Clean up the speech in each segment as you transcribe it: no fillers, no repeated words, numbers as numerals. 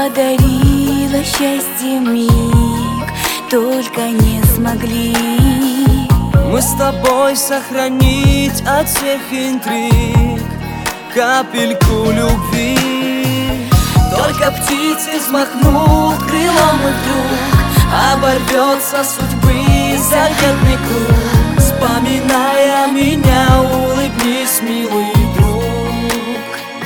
подарила счастье миг, только не смогли мы с тобой сохранить от всех интриг капельку любви. Только птицы взмахнут крылом, и вдруг оборвется судьбы заветный круг. Вспоминая меня, улыбнись, милый друг.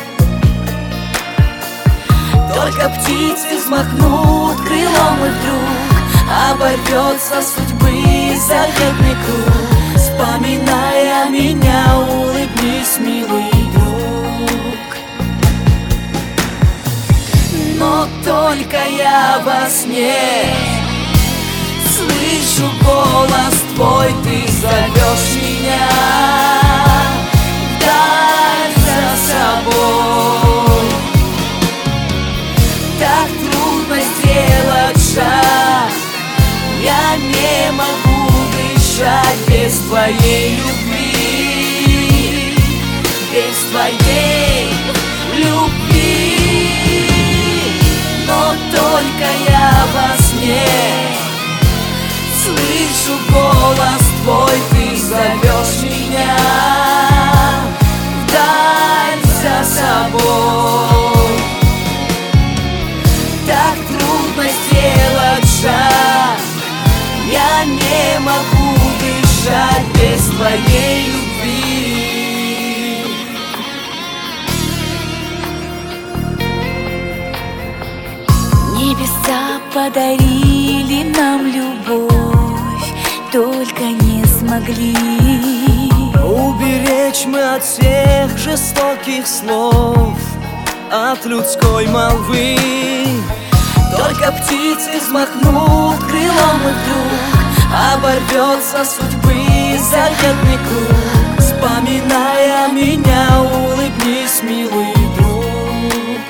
Только птицы взмахнут крылом, и вдруг оборвется судьбы заветный круг. Вспоминая меня, улыбнись, милый друг. Но только я во сне слышу голос твой, ты зовешь меня вдаль за собой. Так трудно сделать шаг, я не могу дышать без твоей любви, без твоей любви. Но только я во сне слышу голос твой, ты зовешь меня вдаль за собой. Так трудно сделать шаг, я не могу дышать без твоей любви. Небеса подарили нам любовь, только не смогли уберечь мы от всех жестоких слов, от людской молвы. Только птицы взмахнут крылом, и вдруг оборвется судьбы заветный круг. Вспоминая меня, улыбнись, милый друг.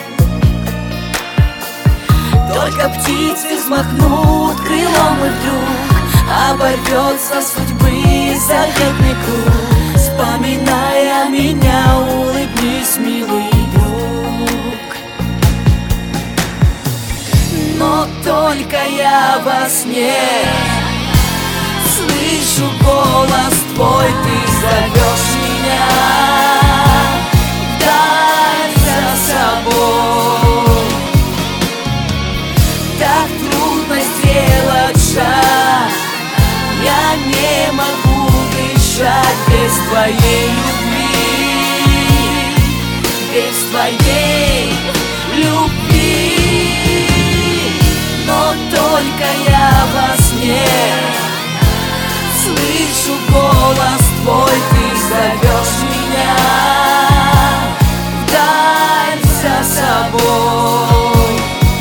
Только птицы взмахнут крылом, и вдруг оборвется судьбы заветный круг. Вспоминая меня, улыбнись, милый друг. Но только я во сне слышу голос твой, ты зовешь меня вдаль за собой. Так трудно сделать шаг, я не могу дышать без твоей любви, без твоей любви. Но только я во сне слышу голос твой, ты зовешь меня вдаль за собой.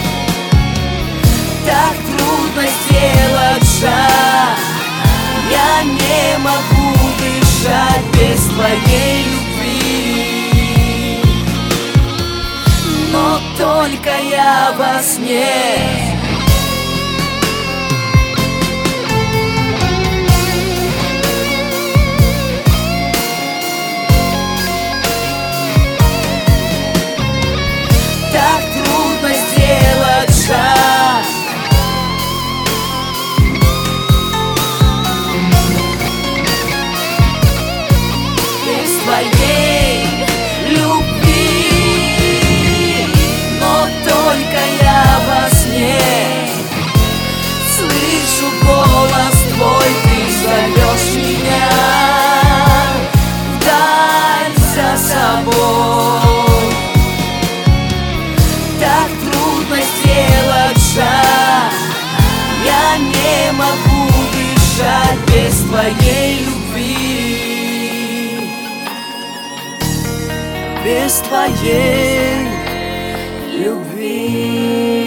Так трудно сделать шаг, я не могу дышать без твоей любви. Но только я во сне шаг. Без твоей любви. Но только я во сне слышу голос твой, ты зовешь меня вдаль за собой. Так трудно сделать шаг, я не могу дышать без твоей любви, без твоей любви.